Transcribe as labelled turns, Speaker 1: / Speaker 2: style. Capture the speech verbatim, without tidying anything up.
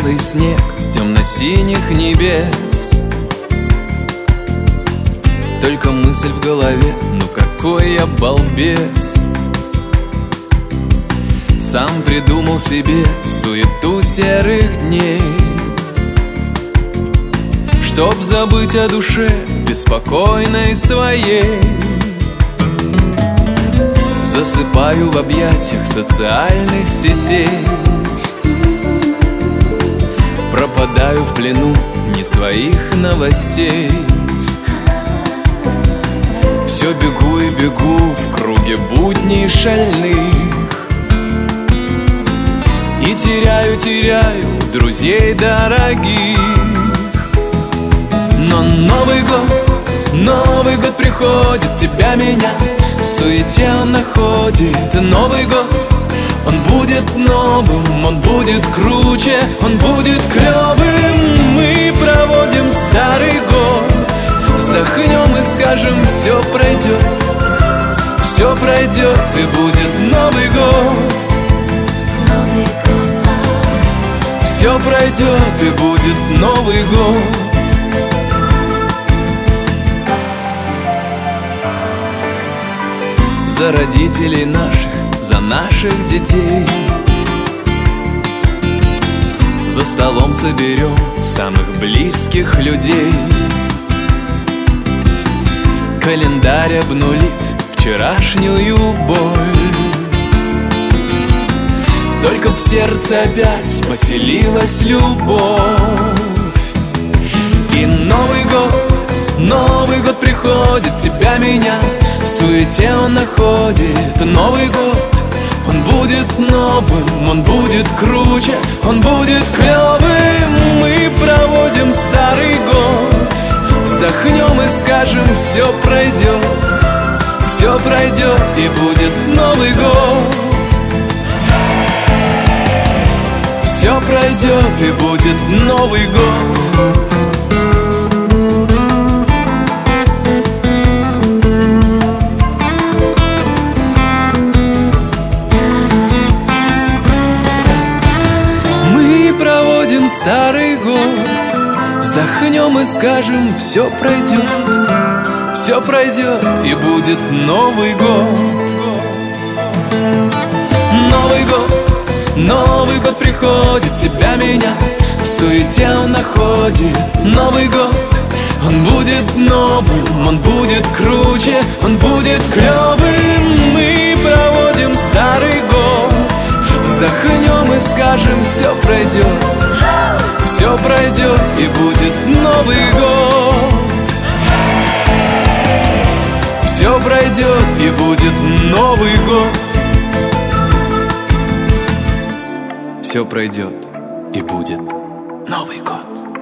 Speaker 1: белый снег с темно-синих небес. Только мысль в голове, ну какой я балбес. Сам придумал себе суету серых дней, чтоб забыть о душе беспокойной своей. Засыпаю в объятиях социальных сетей, пропадаю в плену не своих новостей. Все бегу и бегу в круге будней шальных, и теряю, теряю друзей дорогих. Но Новый год, Новый год приходит, тебя, меня в суете он находит. Новый год, он будет новым, он будет круче, он будет клевым. Мы проводим старый год, вздохнем и скажем: все пройдет, все пройдет, и будет Новый год. Все пройдет, и будет Новый год. За родителей наших, за наших детей. За столом соберем самых близких людей. Календарь обнулит вчерашнюю боль, только в сердце опять поселилась любовь. И Новый год, Новый год приходит, тебя, меня в суете он находит. Новый год, он будет новым, он будет круче, он будет клевым. Мы проводим старый год, вздохнем и скажем: все пройдет, все пройдет, и будет Новый год. Все пройдет, и будет Новый год. Мы проводим старый год, вздохнем и скажем: все пройдет, все пройдет, и будет Новый год. Новый год, Новый год приходит, тебя, меня в суете он находит. Новый год, он будет новым, он будет круче, он будет клевым. Мы проводим старый год, вздохнем и скажем: все пройдет, все пройдет, и будет Новый год. Все пройдет, и будет Новый год. Все пройдет, и будет Новый год.